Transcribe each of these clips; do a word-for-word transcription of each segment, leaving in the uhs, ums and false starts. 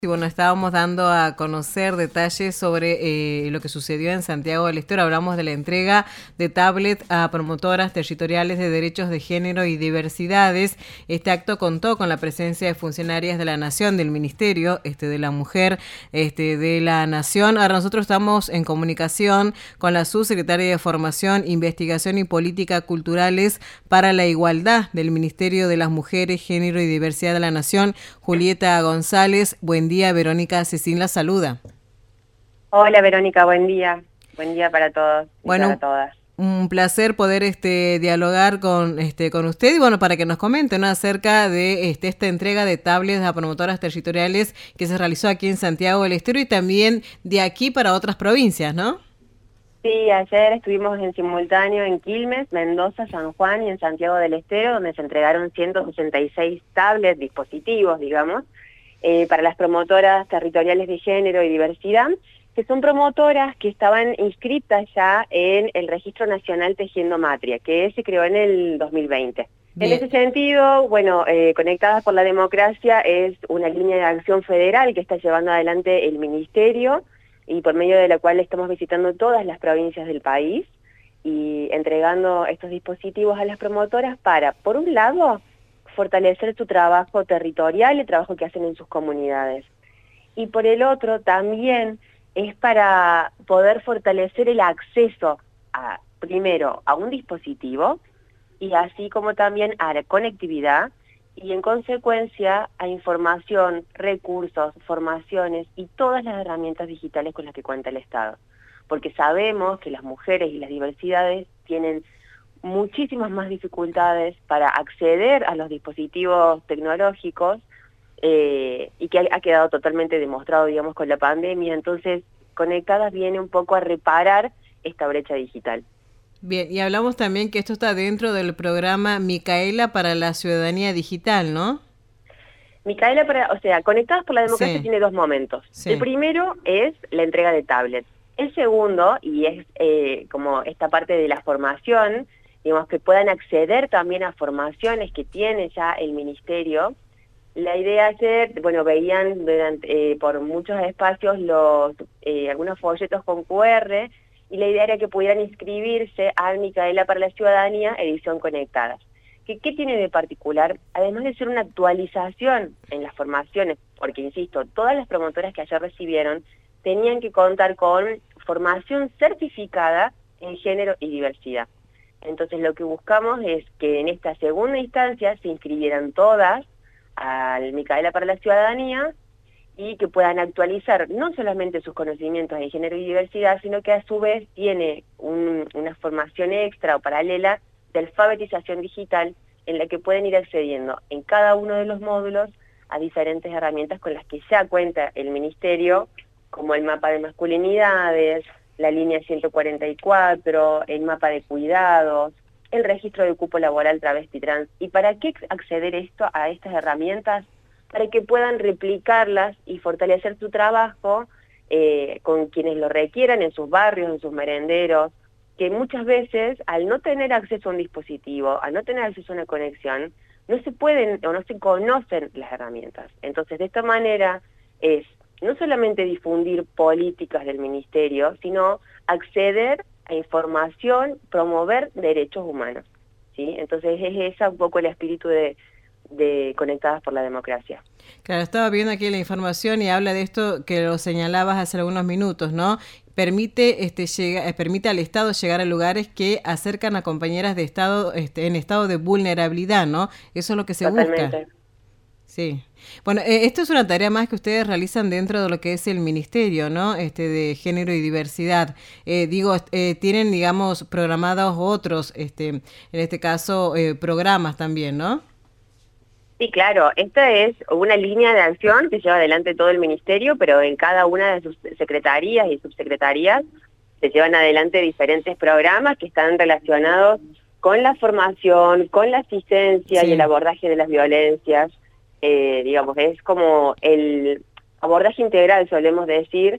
Y bueno, estábamos dando a conocer detalles sobre eh, lo que sucedió en Santiago del Estero. Hablamos de la entrega de tablet a promotoras territoriales de derechos de género y diversidades. Este acto contó con la presencia de funcionarias de la Nación, del Ministerio este, de la Mujer este, de la Nación. Ahora nosotros estamos en comunicación con la subsecretaria de Formación, Investigación y Política Culturales para la Igualdad del Ministerio de las Mujeres, Género y Diversidad de la Nación, Julieta González. Buen día, Verónica Cecín la saluda. Hola Verónica, buen día. Buen día para todos y bueno, para todas. Un placer poder este dialogar con este con usted y bueno, para que nos comenten, ¿no?, acerca de este esta entrega de tablets a promotoras territoriales que se realizó aquí en Santiago del Estero y también de aquí para otras provincias, ¿no? Sí, ayer estuvimos en simultáneo en Quilmes, Mendoza, San Juan y en Santiago del Estero, donde se entregaron ciento sesenta y seis tablets, dispositivos, digamos, eh, para las promotoras territoriales de género y diversidad, que son promotoras que estaban inscritas ya en el Registro Nacional Tejiendo Matria, que se creó en el dos mil veinte. Bien. En ese sentido, bueno, eh, Conectadas por la Democracia es una línea de acción federal que está llevando adelante el Ministerio y por medio de la cual estamos visitando todas las provincias del país y entregando estos dispositivos a las promotoras para, por un lado, fortalecer su trabajo territorial, el trabajo que hacen en sus comunidades. Y por el otro, también es para poder fortalecer el acceso, a, primero, a un dispositivo, y así como también a la conectividad, y en consecuencia a información, recursos, formaciones y todas las herramientas digitales con las que cuenta el Estado. Porque sabemos que las mujeres y las diversidades tienen muchísimas más dificultades para acceder a los dispositivos tecnológicos eh, y que ha, ha quedado totalmente demostrado, digamos, con la pandemia. Entonces, Conectadas viene un poco a reparar esta brecha digital. Bien, y hablamos también que esto está dentro del programa Micaela para la Ciudadanía Digital, ¿no? Micaela, para, o sea, Conectadas por la Democracia sí. tiene dos momentos. Sí. El primero es la entrega de tablets. El segundo, y es eh, como esta parte de la formación, digamos, que puedan acceder también a formaciones que tiene ya el Ministerio. La idea es ser, bueno, veían durante, eh, por muchos espacios los eh, algunos folletos con cu erre, y la idea era que pudieran inscribirse al Micaela para la Ciudadanía, edición Conectadas. ¿Qué, ¿Qué tiene de particular? Además de ser una actualización en las formaciones, porque insisto, todas las promotoras que ayer recibieron tenían que contar con formación certificada en género y diversidad. Entonces lo que buscamos es que en esta segunda instancia se inscribieran todas al Micaela para la Ciudadanía y que puedan actualizar no solamente sus conocimientos en género y diversidad, sino que a su vez tiene un, una formación extra o paralela de alfabetización digital en la que pueden ir accediendo en cada uno de los módulos a diferentes herramientas con las que ya cuenta el Ministerio, como el mapa de masculinidades, la línea ciento cuarenta y cuatro, el mapa de cuidados, el registro de cupo laboral travesti trans. ¿Y para qué acceder esto a estas herramientas? Para que puedan replicarlas y fortalecer su trabajo eh, con quienes lo requieran en sus barrios, en sus merenderos, que muchas veces al no tener acceso a un dispositivo, al no tener acceso a una conexión, no se pueden o no se conocen las herramientas. Entonces, de esta manera es no solamente difundir políticas del Ministerio, sino acceder a información, promover derechos humanos, ¿sí? Entonces es ese un poco el espíritu de, de Conectadas por la Democracia. Claro, estaba viendo aquí la información y habla de esto que lo señalabas hace algunos minutos, ¿no? Permite este llega, permite al Estado llegar a lugares que acercan a compañeras de estado este, en estado de vulnerabilidad, ¿no? Eso es lo que se Totalmente. busca. Sí. Bueno, eh, esto es una tarea más que ustedes realizan dentro de lo que es el Ministerio, ¿no? Este de Género y Diversidad. Eh, digo, eh, tienen, digamos, programados otros, este, en este caso, eh, programas también, ¿no? Sí, claro. Esta es una línea de acción que lleva adelante todo el Ministerio, pero en cada una de sus secretarías y subsecretarías se llevan adelante diferentes programas que están relacionados con la formación, con la asistencia sí. y el abordaje de las violencias. Eh, digamos, es como el abordaje integral, solemos decir.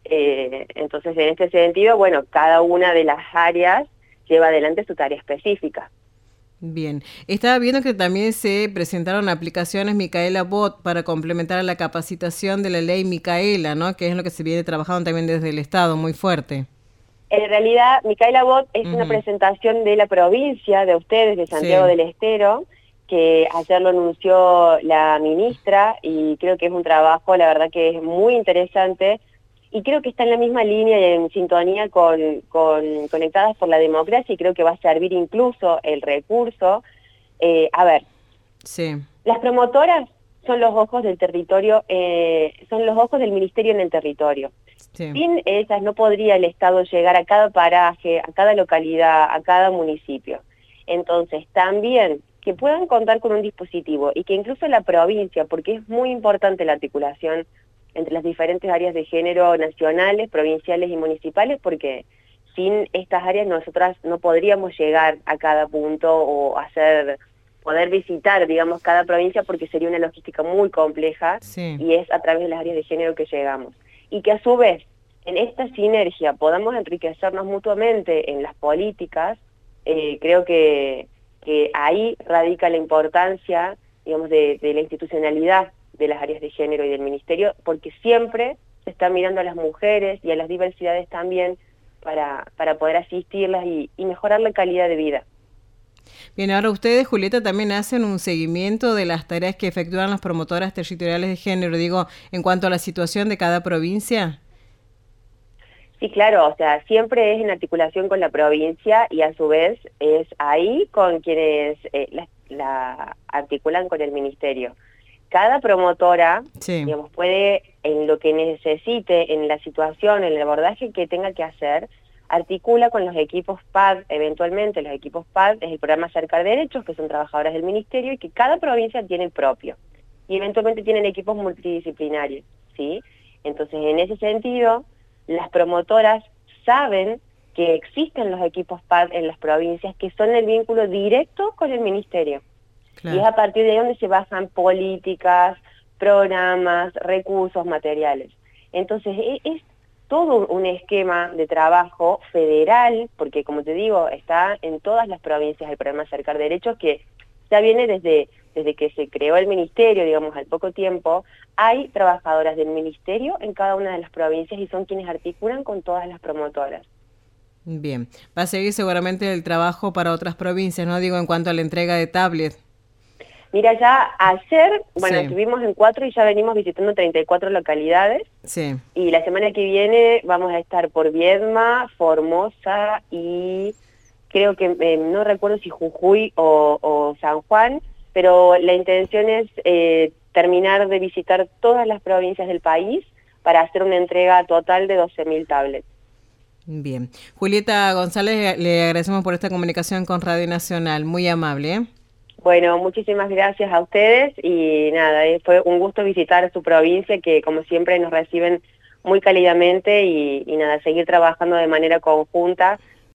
Eh, entonces, en este sentido, bueno, cada una de las áreas lleva adelante su tarea específica. Bien, estaba viendo que también se presentaron aplicaciones Micaela Bot para complementar la capacitación de la ley Micaela, ¿no? Que es lo que se viene trabajando también desde el Estado, muy fuerte. En realidad, Micaela Bot es Uh-huh. una presentación de la provincia, de ustedes, de Santiago Sí. del Estero, que ayer lo anunció la ministra y creo que es un trabajo, la verdad que es muy interesante y creo que está en la misma línea y en sintonía con, con Conectadas por la Democracia y creo que va a servir incluso el recurso. Eh, a ver, sí. Las promotoras son los ojos del territorio, eh, son los ojos del ministerio en el territorio. Sí. Sin ellas no podría el Estado llegar a cada paraje, a cada localidad, a cada municipio. Entonces, también que puedan contar con un dispositivo y que incluso la provincia, porque es muy importante la articulación entre las diferentes áreas de género nacionales, provinciales y municipales, porque sin estas áreas nosotras no podríamos llegar a cada punto o hacer, poder visitar, digamos, cada provincia porque sería una logística muy compleja Sí. y es a través de las áreas de género que llegamos. Y que a su vez, en esta sinergia podamos enriquecernos mutuamente en las políticas, eh, creo que, que ahí radica la importancia, digamos, de, de la institucionalidad de las áreas de género y del ministerio, porque siempre se está mirando a las mujeres y a las diversidades también para, para poder asistirlas y, y mejorar la calidad de vida. Bien, ahora ustedes, Julieta, también hacen un seguimiento de las tareas que efectúan las promotoras territoriales de género, digo, en cuanto a la situación de cada provincia. Sí, claro, o sea, siempre es en articulación con la provincia y a su vez es ahí con quienes eh, la, la articulan con el ministerio. Cada promotora, sí. digamos, puede, en lo que necesite, en la situación, en el abordaje que tenga que hacer, articula con los equipos P A D, eventualmente los equipos P A D es el programa Acercar Derechos, que son trabajadoras del ministerio y que cada provincia tiene el propio. Y eventualmente tienen equipos multidisciplinarios, ¿sí? Entonces, en ese sentido, las promotoras saben que existen los equipos P A D en las provincias que son el vínculo directo con el ministerio. Claro. Y es a partir de ahí donde se basan políticas, programas, recursos, materiales. Entonces, es todo un esquema de trabajo federal, porque como te digo, está en todas las provincias el programa Acercar Derechos, que ya viene desde, desde que se creó el ministerio, digamos, al poco tiempo. Hay trabajadoras del ministerio en cada una de las provincias y son quienes articulan con todas las promotoras. Bien, va a seguir seguramente el trabajo para otras provincias, ¿no? Digo, en cuanto a la entrega de tablet. Mira, ya ayer, bueno, sí. estuvimos en cuatro y ya venimos visitando treinta y cuatro localidades. Sí. Y la semana que viene vamos a estar por Viedma, Formosa y creo que, eh, no recuerdo si Jujuy o, o San Juan, pero la intención es eh, terminar de visitar todas las provincias del país para hacer una entrega total de doce mil tablets. Bien. Julieta González, le agradecemos por esta comunicación con Radio Nacional. Muy amable, ¿eh? Bueno, muchísimas gracias a ustedes y nada, eh, fue un gusto visitar su provincia que como siempre nos reciben muy cálidamente y, y nada, seguir trabajando de manera conjunta